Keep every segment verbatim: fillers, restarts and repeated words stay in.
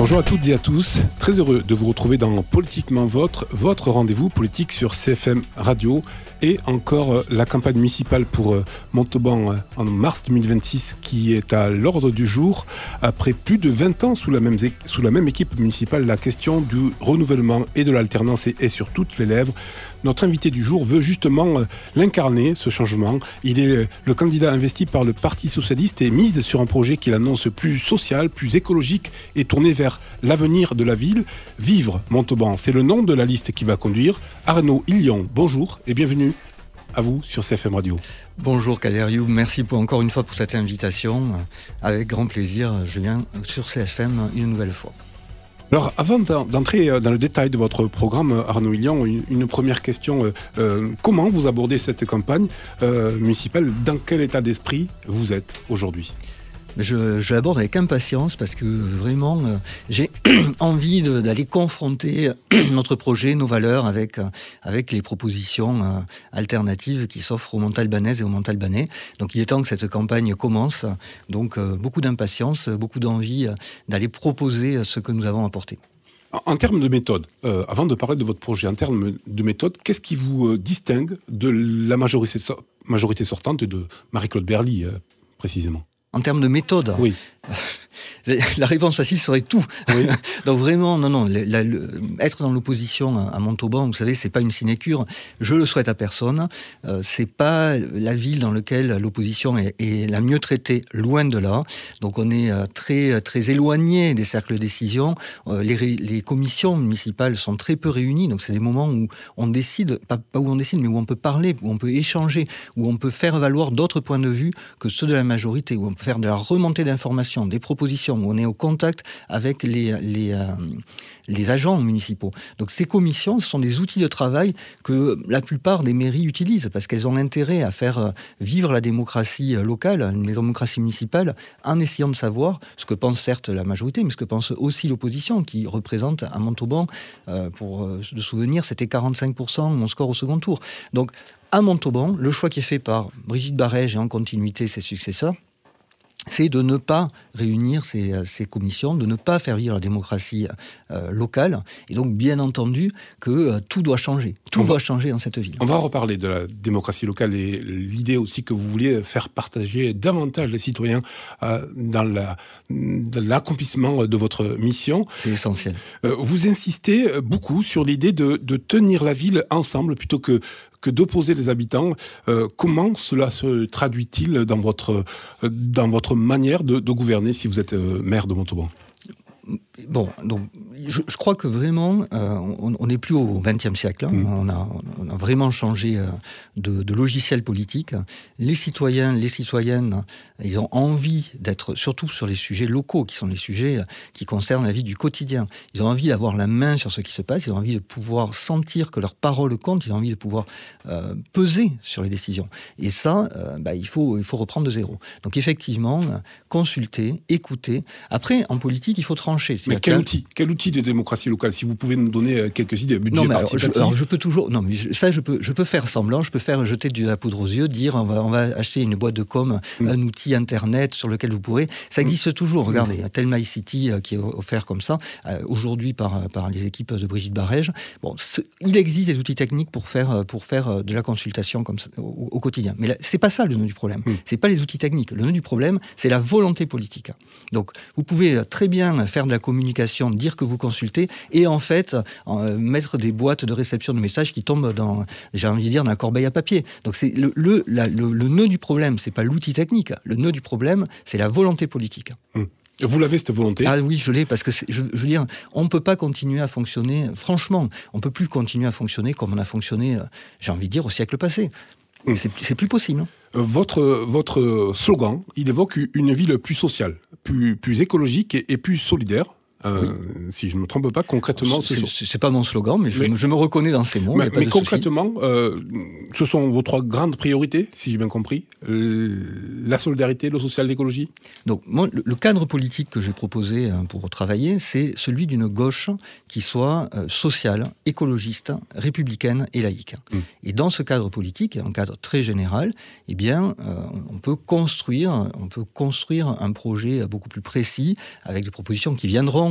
Bonjour à toutes et à tous, très heureux de vous retrouver dans Politiquement Votre, votre rendez-vous politique sur C F M Radio et encore la campagne municipale pour Montauban en mars deux mille vingt-six qui est à l'ordre du jour. Après plus de vingt ans sous la même, sous la même équipe municipale, la question du renouvellement et de l'alternance est, est sur toutes les lèvres. Notre invité du jour veut justement l'incarner, ce changement. Il est le candidat investi par le Parti Socialiste et mise sur un projet qu'il annonce plus social, plus écologique et tourné vers l'avenir de la ville. Vivre Montauban, c'est le nom de la liste qui va conduire. Arnaud Hillion, bonjour et bienvenue à vous sur C F M Radio. Bonjour Kader Youb, merci pour, encore une fois pour cette invitation. Avec grand plaisir, je viens sur C F M une nouvelle fois. Alors, avant d'entrer dans le détail de votre programme, Arnaud Hillion, une, une première question. Euh, comment vous abordez cette campagne euh, municipale? Dans quel état d'esprit vous êtes aujourd'hui? Je, je l'aborde avec impatience parce que vraiment, euh, j'ai envie de, d'aller confronter notre projet, nos valeurs avec, avec les propositions euh, alternatives qui s'offrent aux Montalbanaises et aux Montalbanais. Donc il est temps que cette campagne commence. Donc euh, beaucoup d'impatience, beaucoup d'envie euh, d'aller proposer ce que nous avons apporté. En, en termes de méthode, euh, avant de parler de votre projet, en termes de méthode, qu'est-ce qui vous euh, distingue de la majorité, majorité sortante de Marie-Claude Berly, euh, précisément? En termes de méthode, oui. La réponse facile serait tout. Oui. Donc vraiment, non, non, la, la, le, être dans l'opposition à, à Montauban, vous savez, c'est pas une sinécure. Je le souhaite à personne. Euh, c'est pas la ville dans laquelle l'opposition est, est la mieux traitée, loin de là. Donc on est euh, très, très éloigné des cercles de décision. Euh, les, les commissions municipales sont très peu réunies. Donc c'est des moments où on décide, pas, pas où on décide, mais où on peut parler, où on peut échanger, où on peut faire valoir d'autres points de vue que ceux de la majorité, où on peut faire de la remontée d'informations, des propositions, où on est au contact avec les, les, euh, les agents municipaux. Donc ces commissions, ce sont des outils de travail que la plupart des mairies utilisent parce qu'elles ont intérêt à faire vivre la démocratie locale, une démocratie municipale, en essayant de savoir ce que pense certes la majorité, mais ce que pense aussi l'opposition, qui représente à Montauban, euh, pour euh, de souvenir, c'était quarante-cinq pour cent mon score au second tour. Donc à Montauban, le choix qui est fait par Brigitte Barège et en continuité ses successeurs, c'est de ne pas réunir ces, ces commissions, de ne pas faire vivre la démocratie euh, locale. Et donc, bien entendu, que euh, tout doit changer. Tout on doit va, changer dans cette ville. On va reparler de la démocratie locale et l'idée aussi que vous vouliez faire partager davantage les citoyens euh, dans, la, dans l'accomplissement de votre mission. C'est essentiel. Euh, vous insistez beaucoup sur l'idée de, de tenir la ville ensemble plutôt que que d'opposer les habitants. Euh, comment cela se traduit-il dans votre, dans votre manière de, de gouverner si vous êtes euh, maire de Montauban? Bon, donc je, je crois que vraiment, euh, on n'est plus au vingtième siècle. Hein. Mmh. On, a, on a vraiment changé euh, de, de logiciel politique. Les citoyens, les citoyennes, ils ont envie d'être, surtout sur les sujets locaux, qui sont les sujets qui concernent la vie du quotidien. Ils ont envie d'avoir la main sur ce qui se passe. Ils ont envie de pouvoir sentir que leur parole compte. Ils ont envie de pouvoir euh, peser sur les décisions. Et ça, euh, bah, il faut, il faut reprendre de zéro. Donc effectivement, consulter, écouter. Après, en politique, il faut trancher. Mais quel outil, quel outil de démocratie locale? Si vous pouvez nous donner quelques idées, budget non, mais participatif. Alors, je, alors je peux toujours, non, mais je, ça je peux, je peux faire semblant, je peux faire jeter de la poudre aux yeux, dire on va, on va acheter une boîte de com, mmh. un outil internet sur lequel vous pourrez. Ça existe mmh. toujours. Regardez, mmh. Tell My City euh, qui est offert comme ça euh, aujourd'hui par par les équipes de Brigitte Barège. Bon, ce, il existe des outils techniques pour faire pour faire de la consultation comme ça, au, au quotidien. Mais là, c'est pas ça le nœud du problème. Mmh. C'est pas les outils techniques. Le nœud du problème, c'est la volonté politique. Donc, vous pouvez très bien faire de la communication, dire que vous consultez, et en fait, euh, mettre des boîtes de réception de messages qui tombent dans, j'ai envie de dire, dans la corbeille à papier. Donc c'est le, le, la, le, le nœud du problème, c'est pas l'outil technique. Le nœud du problème, c'est la volonté politique. Hum. Vous l'avez, cette volonté? Ah oui, je l'ai, parce que je, je veux dire, on ne peut pas continuer à fonctionner, franchement, on ne peut plus continuer à fonctionner comme on a fonctionné, j'ai envie de dire, au siècle passé. Hum. C'est, c'est plus possible. Hein. Votre, votre slogan, il évoque une ville plus sociale, plus, plus écologique et, et plus solidaire. Euh, oui. Si je ne me trompe pas, concrètement... C'est, ce c'est, c'est pas mon slogan, mais je, mais, je me reconnais dans ces mots. Mais, pas mais de concrètement, euh, ce sont vos trois grandes priorités, si j'ai bien compris. Euh, la solidarité, le social, l'écologie. Donc, moi, le, le cadre politique que j'ai proposé hein, pour travailler, c'est celui d'une gauche qui soit euh, sociale, écologiste, républicaine et laïque. Mmh. Et dans ce cadre politique, un cadre très général, eh bien, euh, on peut construire, on peut construire un projet beaucoup plus précis, avec des propositions qui viendront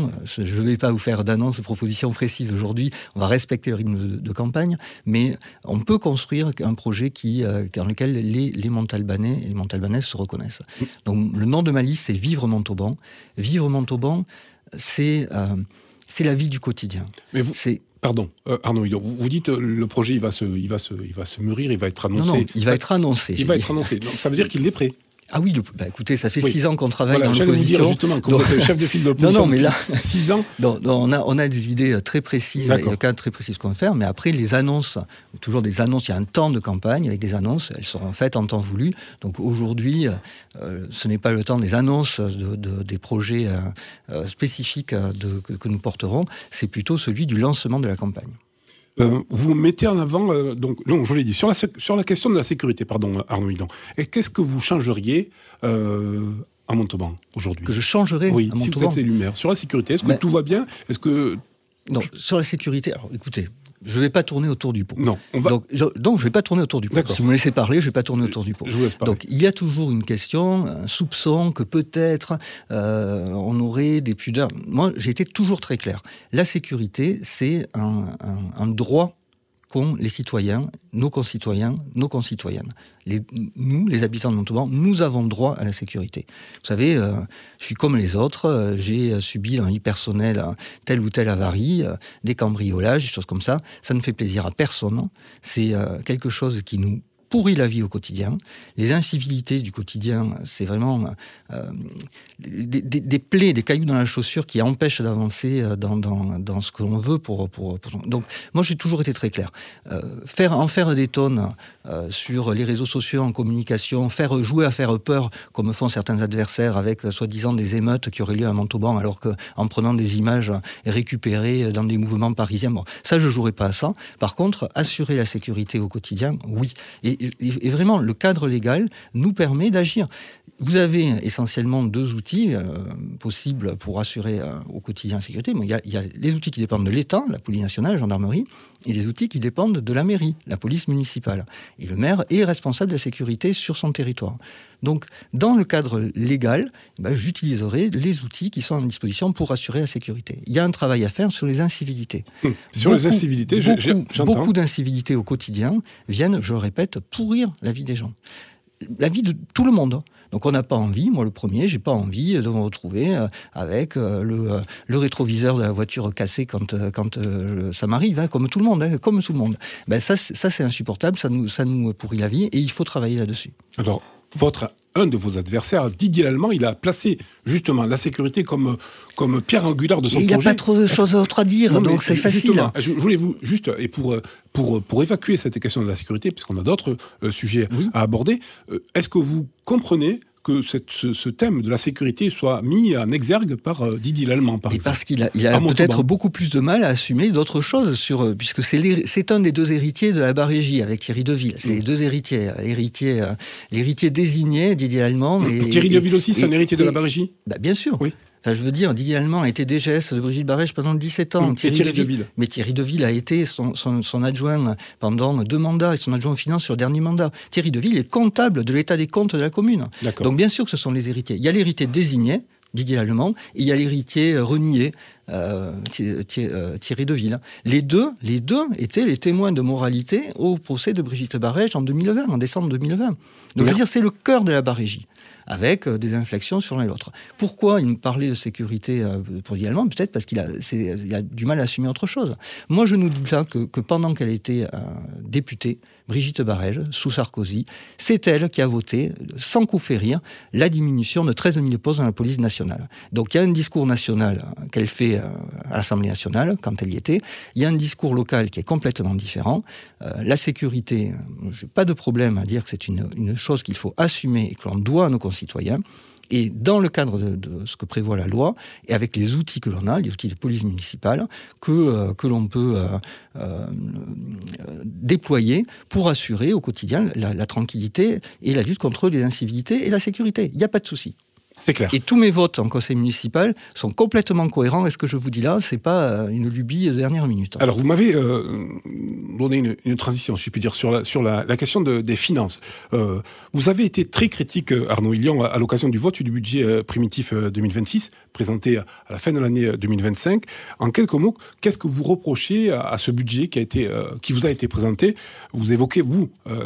propositions, je ne vais pas vous faire d'annonce, de propositions précises aujourd'hui, on va respecter le rythme de, de campagne, mais on peut construire un projet qui, euh, dans lequel les, les Montalbanais et les Montalbanaises se reconnaissent. Donc le nom de ma liste, c'est Vivre Montauban. Vivre Montauban, c'est, euh, c'est la vie du quotidien. Mais vous... C'est... Pardon, euh, Arnaud, vous, vous dites euh, le projet il va, se, il, va se, il va se mûrir, il va être annoncé. Non, non, il va être annoncé. Il va dit. être annoncé. Donc, ça veut dire qu'il est prêt. Ah oui, le, bah écoutez, ça fait oui. six ans qu'on travaille voilà, dans j'allais l'opposition. Vous dire justement, quand donc, vous êtes chef de file de l'opposition. Non, non, mais là, six ans. Non, non, on a, on a des idées très précises, il y a cas très précises qu'on va faire, mais après les annonces, toujours des annonces, il y a un temps de campagne avec des annonces, elles seront faites en temps voulu. Donc aujourd'hui, euh, ce n'est pas le temps des annonces de, de, des projets euh, spécifiques de, que, que nous porterons, c'est plutôt celui du lancement de la campagne. Euh, vous mettez en avant, euh, donc, non, je l'ai dit, sur la, sur la question de la sécurité, pardon, Arnaud Hidon, et qu'est-ce que vous changeriez euh, à Montauban aujourd'hui ? Que je changerais oui, à Montauban ? Si vous êtes élu maire. Sur la sécurité, est-ce que ben, tout va bien ? Est-ce que... Non, sur la sécurité, alors écoutez, je ne vais pas tourner autour du pot. Non, on va... Donc, je, donc je ne vais pas tourner autour du pot. D'accord. Si vous me laissez parler, je ne vais pas tourner autour du pot. Je vous laisse parler. Donc il y a toujours une question, un soupçon que peut-être euh, on aurait des pudeurs. Moi, j'ai été toujours très clair. La sécurité, c'est un, un, un droit qu'ont les citoyens, nos concitoyens, nos concitoyennes. Les, nous, les habitants de Montauban, nous avons droit à la sécurité. Vous savez, euh, je suis comme les autres, euh, j'ai subi dans la vie personnelle euh, telle ou telle avarie, euh, des cambriolages, des choses comme ça. Ça ne fait plaisir à personne. C'est euh, quelque chose qui nous pourrit la vie au quotidien. Les incivilités du quotidien, c'est vraiment euh, des, des, des plaies, des cailloux dans la chaussure qui empêchent d'avancer dans, dans, dans ce que l'on veut. Pour, pour, pour... Donc, moi, j'ai toujours été très clair. Euh, faire, en faire des tonnes euh, sur les réseaux sociaux, en communication, faire jouer à faire peur, comme font certains adversaires avec, euh, soi-disant, des émeutes qui auraient lieu à Montauban, alors qu'en prenant des images récupérées dans des mouvements parisiens, bon, ça, je ne jouerai pas à ça. Par contre, assurer la sécurité au quotidien, oui. Et Et vraiment, le cadre légal nous permet d'agir. Vous avez essentiellement deux outils euh, possibles pour assurer euh, au quotidien la sécurité. Il y, a, il y a les outils qui dépendent de l'État, la police nationale, la gendarmerie, et les outils qui dépendent de la mairie, la police municipale. Et le maire est responsable de la sécurité sur son territoire. Donc, dans le cadre légal, ben, j'utiliserai les outils qui sont à disposition pour assurer la sécurité. Il y a un travail à faire sur les incivilités. Hum, sur beaucoup, les incivilités, beaucoup, j'ai, j'entends. Beaucoup d'incivilités au quotidien viennent, je le répète, pourrir la vie des gens. La vie de tout le monde. Donc on n'a pas envie, moi le premier, j'ai pas envie de me retrouver avec le, le rétroviseur de la voiture cassé quand, quand ça m'arrive, hein, comme tout le monde, hein, comme tout le monde. Ben ça, ça c'est insupportable, ça nous, ça nous pourrit la vie et il faut travailler là-dessus. Alors, votre, un de vos adversaires, Didier Lallemand, il a placé justement la sécurité comme, comme pierre angulaire de son et projet. Il n'y a pas trop de choses autres à dire, non, donc c'est facile. Je voulais vous, juste, et pour, pour, pour évacuer cette question de la sécurité, puisqu'on a d'autres euh, sujets oui. à aborder, euh, est-ce que vous comprenez que cette, ce, ce thème de la sécurité soit mis en exergue par euh, Didier Lallemand, par et exemple. Parce qu'il a, il a peut-être beaucoup plus de mal à assumer d'autres choses, sur, euh, puisque c'est, c'est un des deux héritiers de la Barégie, avec Thierry Deville. C'est mmh. les deux héritiers. L'héritier, euh, l'héritier désigné, Didier Lallemand. Et, Thierry et, Deville aussi, et, c'est un héritier et, de la Barégie ? Bah, bien sûr. Oui. Enfin, je veux dire, Didier Lallemand a été D G S de Brigitte Barège pendant dix-sept ans. Mmh, Thierry, Thierry Deville. Deville. Mais Thierry Deville a été son, son, son adjoint pendant deux mandats et son adjoint aux finances sur le dernier mandat. Thierry Deville est comptable de l'état des comptes de la commune. D'accord. Donc bien sûr que ce sont les héritiers. Il y a l'héritier désigné, Didier Lallemand, et il y a l'héritier renié, euh, Thierry Deville. Les deux, les deux étaient les témoins de moralité au procès de Brigitte Barège en deux mille vingt, en décembre deux mille vingt. Donc Merci. Je veux dire, c'est le cœur de la Barégie, avec des inflexions sur l'un et l'autre. Pourquoi il me parlait de sécurité pour Didier Lallemand ? Peut-être parce qu'il a, c'est, il a du mal à assumer autre chose. Moi, je nous dis là que, que pendant qu'elle était euh, députée, Brigitte Barège, sous Sarkozy, c'est elle qui a voté, sans coup férir, la diminution de treize mille postes dans la police nationale. Donc il y a un discours national qu'elle fait euh, à l'Assemblée nationale, quand elle y était. Il y a un discours local qui est complètement différent. Euh, la sécurité, je n'ai pas de problème à dire que c'est une, une chose qu'il faut assumer et que l'on doit à nos concitoyens. Et dans le cadre de, de ce que prévoit la loi, et avec les outils que l'on a, les outils de police municipale, que, euh, que l'on peut euh, euh, déployer pour assurer au quotidien la, la tranquillité et la lutte contre les incivilités et la sécurité. Il n'y a pas de souci. C'est clair. Et tous mes votes en conseil municipal sont complètement cohérents. Et ce que je vous dis là, c'est pas une lubie de dernière minute. Alors, vous m'avez euh, donné une, une transition, si je puis dire, sur la, sur la, la question de, des finances. Euh, vous avez été très critique, Arnaud Hidon, à, à l'occasion du vote du budget euh, primitif euh, deux mille vingt-six, présenté à la fin de l'année deux mille vingt-cinq. En quelques mots, qu'est-ce que vous reprochez à, à ce budget qui a été, euh, qui vous a été présenté? Vous évoquez, vous, euh,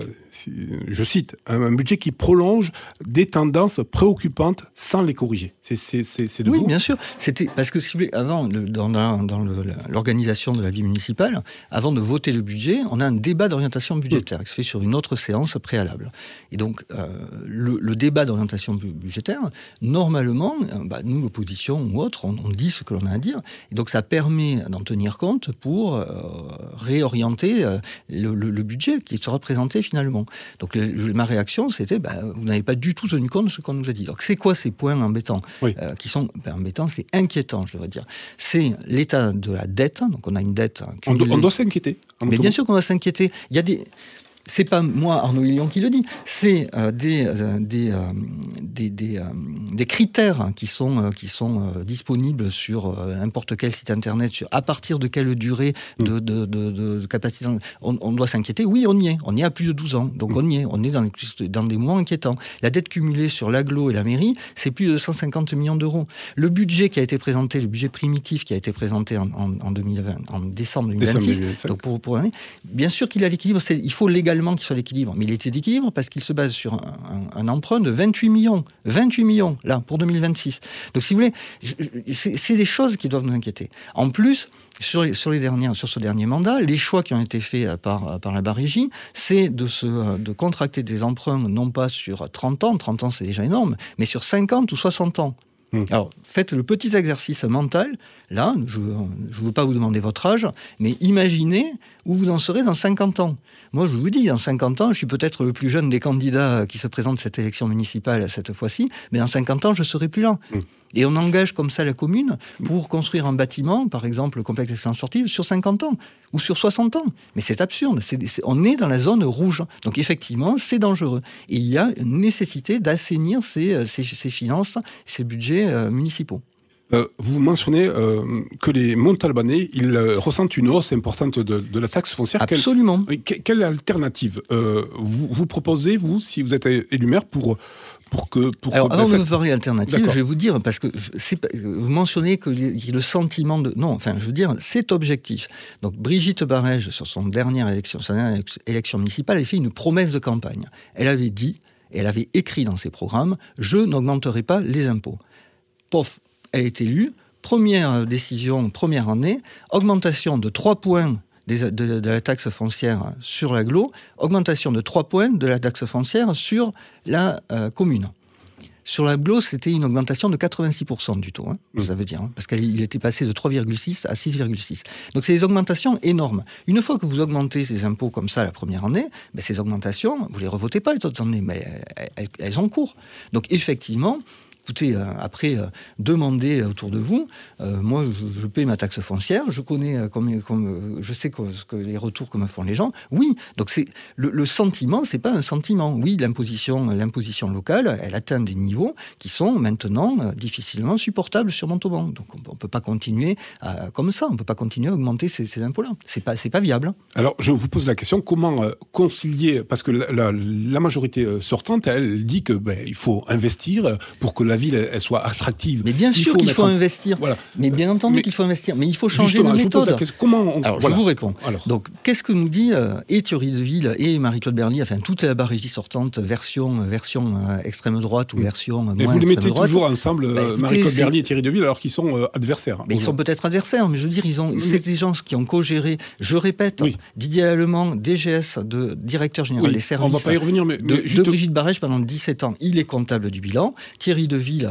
je cite, un, un budget qui prolonge des tendances préoccupantes sans les corriger. C'est, c'est, c'est, c'est de oui, vous? bien sûr. C'était parce que si vous voulez, avant, le, dans, la, dans le, l'organisation de la vie municipale, avant de voter le budget, on a un débat d'orientation budgétaire oui. qui se fait sur une autre séance préalable. Et donc, euh, le, le débat d'orientation budgétaire, normalement, euh, bah, nous, l'opposition ou autre, on, on dit ce que l'on a à dire. Et donc, ça permet d'en tenir compte pour euh, réorienter euh, le, le, le budget qui sera présenté finalement. Donc, le, le, ma réaction, c'était, bah, vous n'avez pas du tout tenu compte de ce qu'on nous a dit. Donc, c'est quoi ces points embêtants oui. euh, qui sont ben, embêtants, c'est inquiétant, je devrais dire. C'est l'état de la dette. Donc, on a une dette. On, do, on doit s'inquiéter. Mais bien sûr qu'on doit s'inquiéter. Il y a des. C'est pas moi, Arnaud Hillon, qui le dit. C'est euh, des, euh, des, euh, des, des, euh, des critères qui sont, euh, qui sont euh, disponibles sur euh, n'importe quel site internet, sur à partir de quelle durée de, de, de, de, de capacité. On, on doit s'inquiéter. Oui, on y est. On y est à plus de douze ans. Donc on y est. On est dans, les, dans des mois inquiétants. La dette cumulée sur l'agglo et la mairie, c'est plus de cent cinquante millions d'euros. Le budget qui a été présenté, le budget primitif qui a été présenté en, en, en, deux mille vingt, en décembre deux mille vingt-six, décembre deux mille vingt-cinq. Donc pour, pour l'année, bien sûr qu'il a l'équilibre. C'est, il faut légalement qu'il soit l'équilibre. Mais il était d'équilibre parce qu'il se base sur un, un, un emprunt de vingt-huit millions. vingt-huit millions, là, pour deux mille vingt-six. Donc, si vous voulez, je, je, c'est, c'est des choses qui doivent nous inquiéter. En plus, sur, les, sur, les derniers, sur ce dernier mandat, les choix qui ont été faits par, par la Barégie, c'est de, se, de contracter des emprunts, non pas sur trente ans, trente ans c'est déjà énorme, mais sur cinquante ou soixante ans. Alors, faites le petit exercice mental. Là, je ne veux pas vous demander votre âge, mais imaginez où vous en serez dans cinquante ans. Moi, je vous dis, dans cinquante ans, je suis peut-être le plus jeune des candidats qui se présentent cette élection municipale cette fois-ci, mais dans cinquante ans, je ne serai plus là. Mmh. Et on engage comme ça la commune pour construire un bâtiment, par exemple le complexe d'excellence sportive, sur cinquante ans ou sur soixante ans. Mais c'est absurde. C'est, c'est, on est dans la zone rouge. Donc effectivement, c'est dangereux. Et il y a une nécessité d'assainir ces, ces, ces finances, ces budgets euh, municipaux. Euh, vous mentionnez euh, que les Montalbanais, ils euh, ressentent une hausse importante de, de la taxe foncière. Absolument. Quelle, quelle alternative euh, vous, vous proposez, vous, si vous êtes élu maire, pour, pour que... Pour Alors, que, avant ben, de vous parler d'alternative, D'accord. je vais vous dire, parce que c'est, vous mentionnez que le sentiment de... Non, enfin, je veux dire, c'est objectif. Donc, Brigitte Barège, sur son dernière élection, sa dernière élection municipale, elle a fait une promesse de campagne. Elle avait dit, et elle avait écrit dans ses programmes, « Je n'augmenterai pas les impôts ». Pof, elle est élue, première décision, première année, augmentation de trois points de, de, de la taxe foncière sur l'agglo, augmentation de trois points de la taxe foncière sur la euh, commune. Sur l'agglo, c'était une augmentation de quatre-vingt-six pour cent du taux, hein, mmh. ça veut dire, hein, parce qu'il était passé de trois virgule six à six virgule six. Donc c'est des augmentations énormes. Une fois que vous augmentez ces impôts comme ça la première année, ben, ces augmentations, vous ne les revotez pas les autres années, mais elles, elles, elles ont cours. Donc effectivement, écoutez, euh, après, euh, demandez autour de vous. Euh, moi, je, je paie ma taxe foncière. Je connais, euh, comme, comme, euh, je sais que, que les retours que me font les gens. Oui, donc c'est le, le sentiment, c'est pas un sentiment. Oui, l'imposition, l'imposition locale, elle atteint des niveaux qui sont maintenant euh, difficilement supportables sur Montauban. Donc on, on peut pas continuer à, comme ça. On peut pas continuer à augmenter ces, ces impôts-là. C'est pas, c'est pas viable. Alors, je vous pose la question comment euh, concilier, parce que la, la, la majorité sortante, elle dit que ben, il faut investir pour que la la ville elle soit attractive. Mais bien sûr il qu'il faut en... investir. Voilà. Mais bien entendu mais... qu'il faut investir. Mais il faut changer de méthode. Question, comment on... Alors, voilà. Je vous réponds. Alors. Donc, qu'est-ce que nous dit euh, et Thierry Deville et Marie-Claude Berly, enfin, toute la Barégie sortante, version, version euh, extrême droite ou version euh, moins extrême droite. Et vous les mettez droite. toujours ensemble, bah, écoutez, Marie-Claude c'est... Berly et Thierry Deville, alors qu'ils sont euh, adversaires. Mais ils sont peut-être adversaires, mais je veux dire, ils ont, oui. c'est des gens qui ont co-géré, je répète, oui. Didier Allemand, D G S, de directeur général oui. des services. On ne va pas y revenir, mais. De, mais juste... de Brigitte Barège pendant dix-sept ans, il est comptable du bilan. Thierry Deville,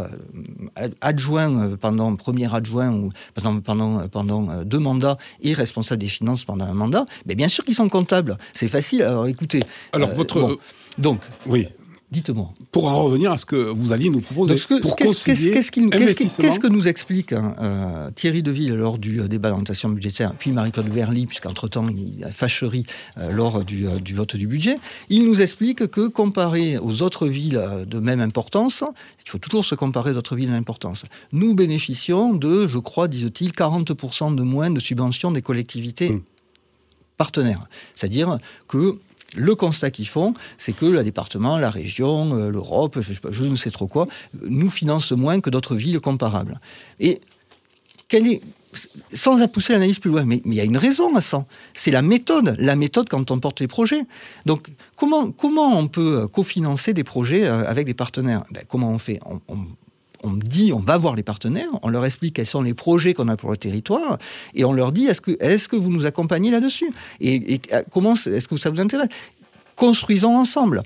adjoint pendant premier adjoint ou pendant, pendant, pendant deux mandats et responsable des finances pendant un mandat, mais bien sûr qu'ils sont comptables. C'est facile. Alors écoutez. Alors euh, votre. Bon, donc. Oui. Dites-moi. Pour en revenir à ce que vous alliez nous proposer. Donc, que, pour qu'est-ce, qu'est-ce, qu'est-ce, qu'il, qu'est-ce, qu'est-ce que nous explique hein, euh, Thierry Deville lors du euh, débat d'orientation budgétaire, puis Marie-Claude Berly, puisqu'entre-temps il y a fâcherie euh, lors du, euh, du vote du budget. Il nous explique que comparé aux autres villes de même importance, il faut toujours se comparer aux autres villes de même importance, nous bénéficions de, je crois, disent-ils, quarante pour cent de moins de subventions des collectivités mmh. partenaires. C'est-à-dire que Le constat qu'ils font, c'est que le département, la région, euh, l'Europe, je, je ne sais trop quoi, nous finance moins que d'autres villes comparables. Et quelle est... Sans pousser l'analyse plus loin, mais il y a une raison à ça. C'est la méthode. La méthode quand on porte les projets. Donc, comment, comment on peut cofinancer des projets avec des partenaires ? Ben, comment on fait ? on, on, on dit, on va voir les partenaires, on leur explique quels sont les projets qu'on a pour le territoire, et on leur dit, est-ce que, est-ce que vous nous accompagnez là-dessus ? et, et comment est-ce que ça vous intéresse ? Construisons ensemble.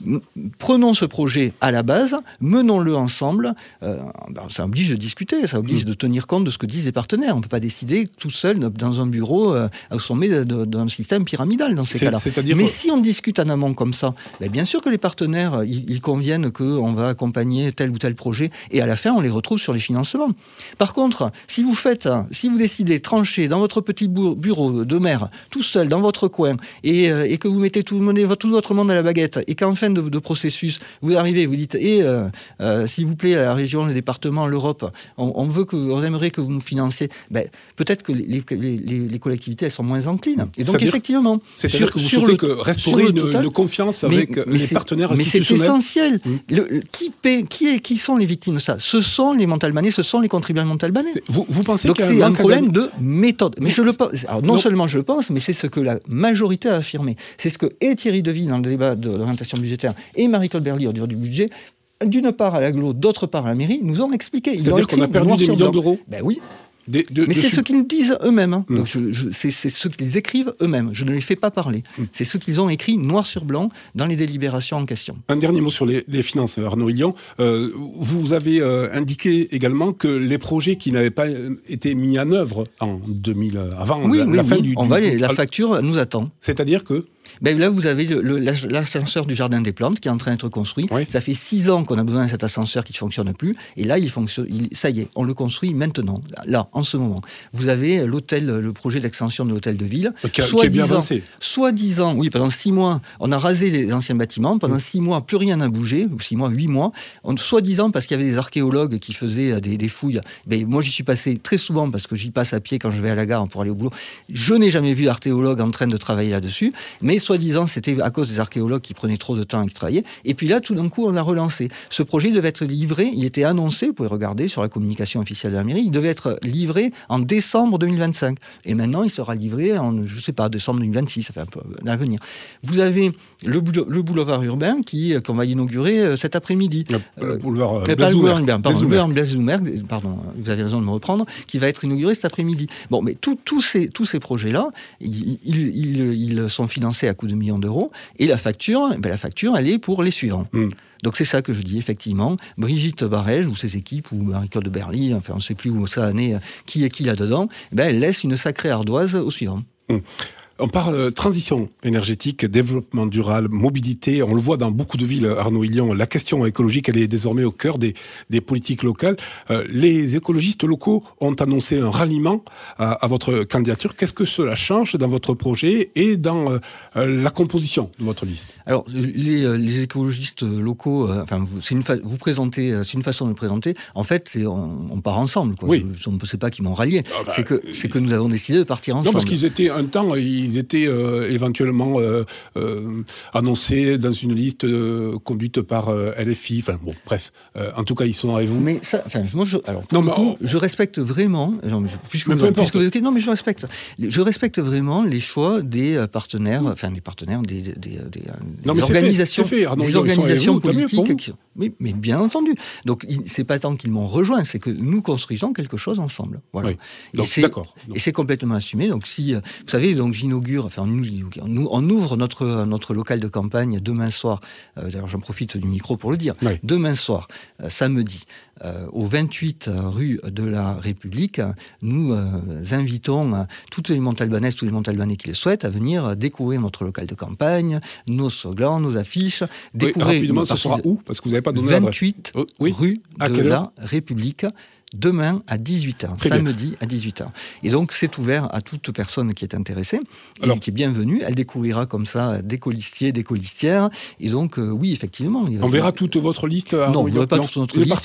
Prenons ce projet à la base, menons-le ensemble. Euh, ben ça oblige de discuter, ça oblige mmh. de tenir compte de ce que disent les partenaires. On ne peut pas décider tout seul dans un bureau euh, au sommet d'un système pyramidal dans ces c'est, cas-là. C'est-à-dire Mais que... si on discute en amont comme ça, ben bien sûr que les partenaires, ils, ils conviennent qu'on va accompagner tel ou tel projet et à la fin, on les retrouve sur les financements. Par contre, si vous faites, si vous décidez trancher dans votre petit bureau de maire, tout seul, dans votre coin, et, et que vous mettez tout, tout votre monde à la baguette, et qu'en fin de, de processus, vous arrivez, vous dites, et euh, euh, s'il vous plaît, la région, le département, l'Europe, on, on veut que, on aimerait que vous nous financiez. Ben, peut-être que les, les, les, les collectivités, elles sont moins enclines. Et donc, effectivement, c'est sûr que vous souhaitez le, que restaurer une, total, une confiance avec mais, mais les partenaires institutionnels. Mais c'est essentiel. Mmh. Le, le, qui paie, qui, est, qui sont les victimes de ça ? Ce sont les Montalbanais, ce sont les contribuables montalbanais. Vous, vous pensez donc, qu'il y a c'est un, un problème de méthode. Mais vous, je le pense. Alors, non, non seulement je le pense, mais c'est ce que la majorité a affirmé. C'est ce que et Thierry Deville dans le débat de l'orientation budgétaire et Marie-Claude Berly au niveau du budget, d'une part à l'aglo, d'autre part à la mairie, nous ont expliqué. C'est-à-dire qu'on a perdu des millions d'euros ? Ben oui. Des, de, Mais de c'est su- ce qu'ils disent eux-mêmes. Hein. Mmh. Donc je, je, c'est, c'est ce qu'ils écrivent eux-mêmes. Je ne les fais pas parler. Mmh. C'est ce qu'ils ont écrit noir sur blanc dans les délibérations en question. Un dernier mot sur les, les finances, Arnaud Hillion. Euh, vous avez euh, indiqué également que les projets qui n'avaient pas été mis en œuvre en deux mille, avant oui, la, oui, la oui. fin du... On du, va du aller, la facture nous attend. C'est-à-dire que Ben là, vous avez le, le, l'ascenseur du Jardin des Plantes qui est en train d'être construit. Oui. Ça fait six ans qu'on a besoin de cet ascenseur qui ne fonctionne plus. Et là, il fonctionne, il, ça y est, on le construit maintenant, là, en ce moment. Vous avez l'hôtel, le projet d'extension de l'hôtel de ville. Qui, a, qui est bien avancé. Soit dix ans, oui, pendant six mois, on a rasé les anciens bâtiments. Pendant six mois, plus rien n'a bougé. Six mois, huit mois. On, soit dix ans parce qu'il y avait des archéologues qui faisaient des, des fouilles. Ben, moi, j'y suis passé très souvent parce que j'y passe à pied quand je vais à la gare pour aller au boulot. Je n'ai jamais vu d'archéologue en train de travailler là-dessus. Mais soi-disant, c'était à cause des archéologues qui prenaient trop de temps et qui travaillaient. Et puis là, tout d'un coup, on a relancé. Ce projet devait être livré, il était annoncé, vous pouvez regarder sur la communication officielle de la mairie, il devait être livré en décembre deux mille vingt-cinq. Et maintenant, il sera livré en, je ne sais pas, décembre deux mille vingt-six, ça fait un peu l'avenir. Vous avez le, boulevard, le boulevard urbain qui, qu'on va inaugurer cet après-midi. Le boulevard euh, Blaise Doumergue. Pardon, le boulevard Blaise Doumergue, pardon, vous avez raison de me reprendre, qui va être inauguré cet après-midi. Bon, mais tous ces, tous ces projets-là, ils, ils, ils, ils sont financés à coups de millions d'euros. Et la facture, ben la facture, elle est pour les suivants. Mmh. Donc c'est ça que je dis, effectivement. Brigitte Barège, ou ses équipes, ou Marie-Claude Berly, enfin on ne sait plus où ça en est, qui est qui là-dedans, ben elle laisse une sacrée ardoise aux suivants. Mmh. On parle euh, transition énergétique, développement durable, mobilité. On le voit dans beaucoup de villes, Arnaud Hillion. La question écologique, elle est désormais au cœur des, des politiques locales. Euh, les écologistes locaux ont annoncé un ralliement à, à votre candidature. Qu'est-ce que cela change dans votre projet et dans euh, la composition de votre liste ? Alors, les, les écologistes locaux, euh, enfin, vous, c'est une fa- vous présentez, c'est une façon de présenter. En fait, c'est, on, on part ensemble. Quoi. Oui. Je, je ne sais pas qui m'ont rallié. Ah bah, c'est que c'est que nous avons décidé de partir ensemble. Non, parce qu'ils étaient un temps. Ils Ils étaient euh, éventuellement euh, euh, annoncés dans une liste euh, conduite par euh, L F I. Enfin bon, bref. Euh, en tout cas, ils sont avec vous. Mais ça, enfin, moi, je, alors, pour non, le coup, on... je respecte vraiment. Genre, je, puisque vous, puisque vous, okay, non, mais je respecte. Je respecte vraiment les choix des partenaires, enfin des partenaires, des, des, des, des, non, des organisations, fait, fait. des organisations politiques. Qui... Oui, mais bien entendu. Donc, il, c'est pas tant qu'ils m'ont rejoint, c'est que nous construisons quelque chose ensemble. Voilà. Oui. Donc, et c'est, d'accord. Donc. Et c'est complètement assumé. Donc, si, vous savez, donc j'inaugure. Enfin, on, on ouvre notre, notre local de campagne demain soir. Euh, d'ailleurs, j'en profite du micro pour le dire. Oui. Demain soir, euh, samedi, euh, au vingt-huit rue de la République, nous euh, invitons euh, toutes les Montalbanaises, tous les Montalbanais qui le souhaitent à venir découvrir notre local de campagne, nos slogans, nos affiches. Découvrir oui, rapidement, ce sera où ? Parce que vous n'avez pas donné l'adresse. vingt-huit oh, oui. rue à de la République. Demain à dix-huit heures, Très samedi bien. à dix-huit heures. Et donc, c'est ouvert à toute personne qui est intéressée Alors, et qui est bienvenue. Elle découvrira comme ça des colistiers, des colistières. Et donc, euh, oui, effectivement. On verra toute votre liste. Non, on ne verra pas toute notre liste. Partie.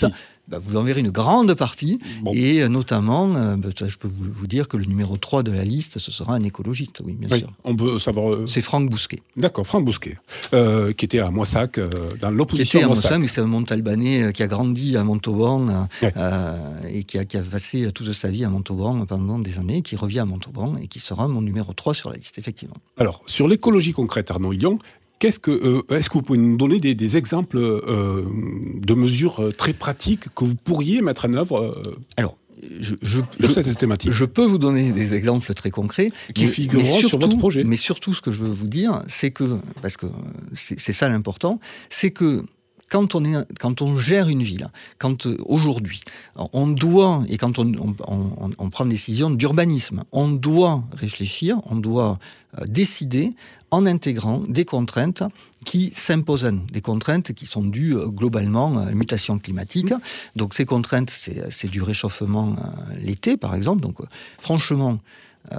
bah, vous en verrez une grande partie, bon. et euh, notamment, euh, bah, je peux vous, vous dire que le numéro trois de la liste, ce sera un écologiste, oui, bien oui, sûr. On peut savoir... Euh... C'est Franck Bousquet. D'accord, Franck Bousquet, euh, qui était à Moissac, euh, dans l'opposition qui était à Moissac. Moissac, mais c'est un Montalbanais euh, qui a grandi à Montauban, euh, ouais. euh, et qui a, qui a passé toute sa vie à Montauban pendant des années, qui revient à Montauban, et qui sera mon numéro trois sur la liste, effectivement. Alors, sur l'écologie concrète, Arnaud Hillon, Qu'est-ce que, euh, est-ce que vous pouvez nous donner des, des exemples euh, de mesures euh, très pratiques que vous pourriez mettre en œuvre euh, Alors, je, je, sur je, cette thématique je peux vous donner des exemples très concrets qui mais, figureront mais surtout, sur votre projet. Mais surtout, ce que je veux vous dire, c'est que, parce que c'est, c'est ça l'important, c'est que Quand on, est, quand on gère une ville, quand euh, aujourd'hui, on doit, et quand on, on, on, on prend des décisions d'urbanisme, on doit réfléchir, on doit euh, décider en intégrant des contraintes qui s'imposent à nous, des contraintes qui sont dues euh, globalement à la mutation climatique. Mmh. Donc ces contraintes, c'est, c'est du réchauffement euh, l'été, par exemple. Donc euh, franchement, Euh,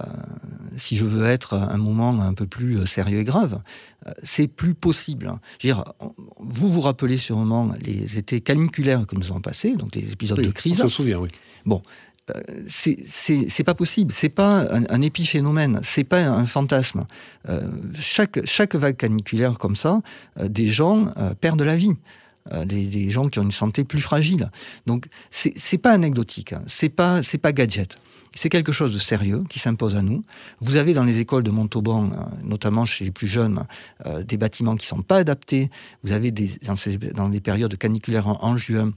si je veux être un moment un peu plus sérieux et grave, euh, c'est plus possible. Je veux dire, vous vous rappelez sûrement les étés caniculaires que nous avons passés, donc les épisodes oui, de crise. On se souvient, oui. Bon, euh, c'est, c'est, c'est pas possible. C'est pas un, un épiphénomène. C'est pas un fantasme. Euh, chaque, chaque vague caniculaire comme ça, euh, des gens euh, perdent la vie. Des, des gens qui ont une santé plus fragile. Donc, c'est, c'est pas anecdotique, hein. c'est pas, c'est pas gadget. C'est quelque chose de sérieux qui s'impose à nous. Vous avez dans les écoles de Montauban, notamment chez les plus jeunes, euh, des bâtiments qui sont pas adaptés. Vous avez des, dans, ces, dans des périodes caniculaires en, en juin,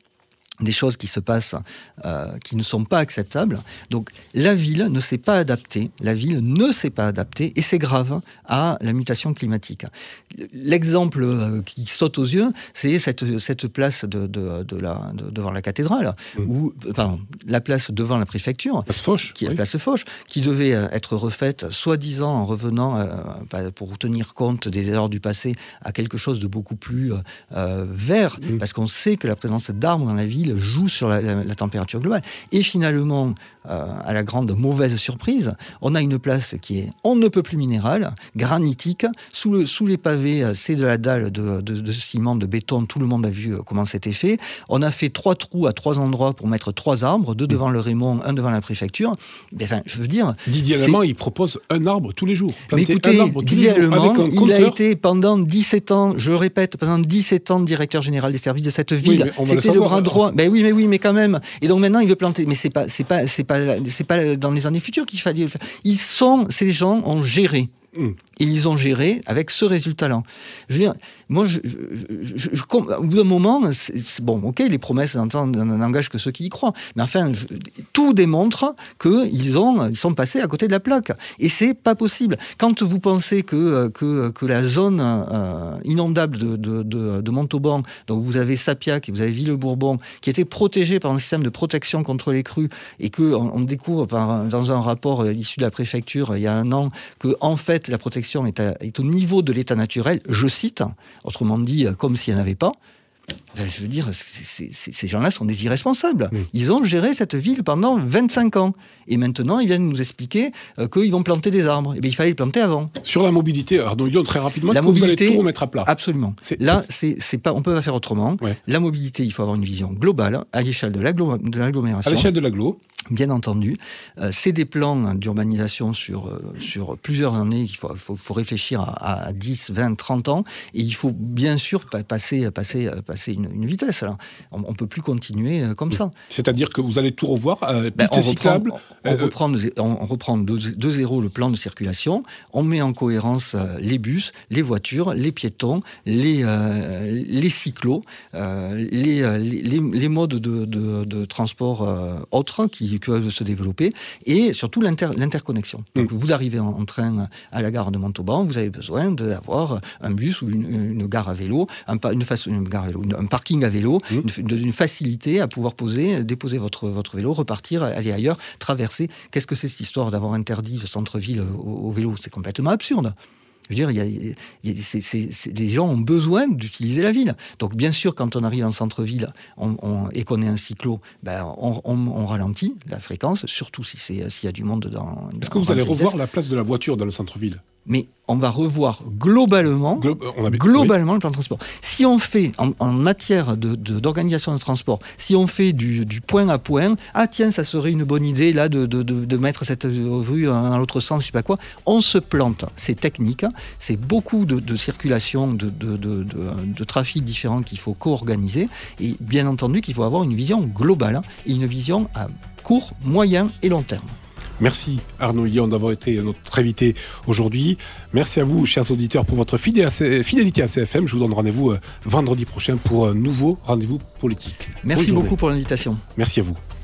des choses qui se passent euh, qui ne sont pas acceptables. Donc la ville ne s'est pas adaptée, la ville ne s'est pas adaptée, et c'est grave, à la mutation climatique. L'exemple euh, qui saute aux yeux, c'est cette, cette place de, de, de la, de, devant la cathédrale, mmh. ou, pardon, la place devant la préfecture, place Foch, qui est oui. la place Foch, qui devait être refaite, soi-disant en revenant, euh, pour tenir compte des erreurs du passé, à quelque chose de beaucoup plus euh, vert, mmh. parce qu'on sait que la présence d'arbres dans la ville joue sur la, la, la température globale. Et finalement, euh, à la grande mauvaise surprise, on a une place qui est on ne peut plus minérale, granitique, sous, le, sous les pavés, c'est de la dalle de, de, de ciment, de béton, tout le monde a vu comment c'était fait. On a fait trois trous à trois endroits pour mettre trois arbres, deux devant le Raymond, un devant la préfecture. Mais, enfin, je veux dire... Didier Allemand, il propose un arbre tous les jours. Mais écoutez, Didier Allemand, il a été pendant dix-sept ans, je répète, pendant dix-sept ans directeur général des services de cette ville. Oui, c'était le, le bras droit. Ben oui, mais oui, mais quand même. Et donc maintenant, il veut planter. Mais c'est pas, c'est pas, c'est pas, c'est pas dans les années futures qu'il fallait le faire. Ils sont, ces gens ont géré. Mmh. Et ils ont géré avec ce résultat-là. Je veux dire, moi, je, je, je, je, au bout d'un moment, c'est, c'est, bon, ok, les promesses n'engagent que ceux qui y croient, mais enfin, je, tout démontre qu'ils ont, ils sont passés à côté de la plaque. Et c'est pas possible. Quand vous pensez que, que, que la zone euh, inondable de, de, de, de Montauban, donc vous avez Sapiac et vous avez Villebourbon, qui était protégée par un système de protection contre les crues, et qu'on on découvre par, dans un rapport issu de la préfecture il y a un an, que en fait, la protection Est, à, est au niveau de l'état naturel, je cite, autrement dit, comme s'il n'y en avait pas. Enfin, je veux dire, c'est, c'est, ces gens-là sont des irresponsables. Mmh. Ils ont géré cette ville pendant vingt-cinq ans. Et maintenant, ils viennent nous expliquer euh, qu'ils vont planter des arbres. Eh bien, il fallait les planter avant. Sur la mobilité, Arnaud Hillon, très rapidement, la est-ce mobilité, que vous allez tout remettre à plat ? Absolument. C'est, Là, c'est, c'est pas, on ne peut pas faire autrement. Ouais. La mobilité, il faut avoir une vision globale, à l'échelle de, l'agglom- de l'agglomération. À l'échelle de l'agglo. Bien entendu, euh, c'est des plans d'urbanisation sur, euh, sur plusieurs années. Il faut, faut, faut réfléchir à, à dix, vingt, trente ans. Et il faut bien sûr passer, passer, passer une, une vitesse. Là. On ne peut plus continuer comme ça. C'est-à-dire que vous allez tout revoir, euh, ben, pistes cyclables. On, on, euh, reprend, on reprend de, de zéro le plan de circulation. On met en cohérence euh, les bus, les voitures, les piétons, les, euh, les cyclos, euh, les, les, les modes de, de, de transport euh, autres qui qui peuvent se développer, et surtout l'inter, l'interconnexion. Donc, mmh. vous arrivez en, en train à la gare de Montauban, vous avez besoin d'avoir un bus ou une, une gare à vélo, un, une façon, une gare à vélo, un parking à vélo, mmh. une, une facilité à pouvoir poser, déposer votre, votre vélo, repartir, aller ailleurs, traverser. Qu'est-ce que c'est cette histoire d'avoir interdit le centre-ville au, au vélo ? C'est complètement absurde. Je veux dire, il y a, il y a, c'est, c'est, c'est, les gens ont besoin d'utiliser la ville. Donc, bien sûr, quand on arrive en centre-ville on, on, et qu'on est un cyclo, ben, on, on, on ralentit la fréquence, surtout si c'est, s'il y a du monde dans... Est-ce que vous allez revoir la place de la voiture dans le centre-ville ? mais on va revoir globalement, Glo- on a... globalement oui. le plan de transport. Si on fait, en, en matière de, de, d'organisation de transport, si on fait du, du point à point, ah tiens, ça serait une bonne idée là de, de, de, de mettre cette rue dans l'autre sens, je sais pas quoi, on se plante. C'est technique, c'est beaucoup de, de circulation, de, de, de, de, de trafic différents qu'il faut co-organiser, et bien entendu qu'il faut avoir une vision globale et une vision à court, moyen et long terme. Merci Arnaud Yon d'avoir été notre invité aujourd'hui. Merci à vous, chers auditeurs, pour votre fidélité à C F M. Je vous donne rendez-vous vendredi prochain pour un nouveau rendez-vous politique. Merci beaucoup pour l'invitation. Merci à vous.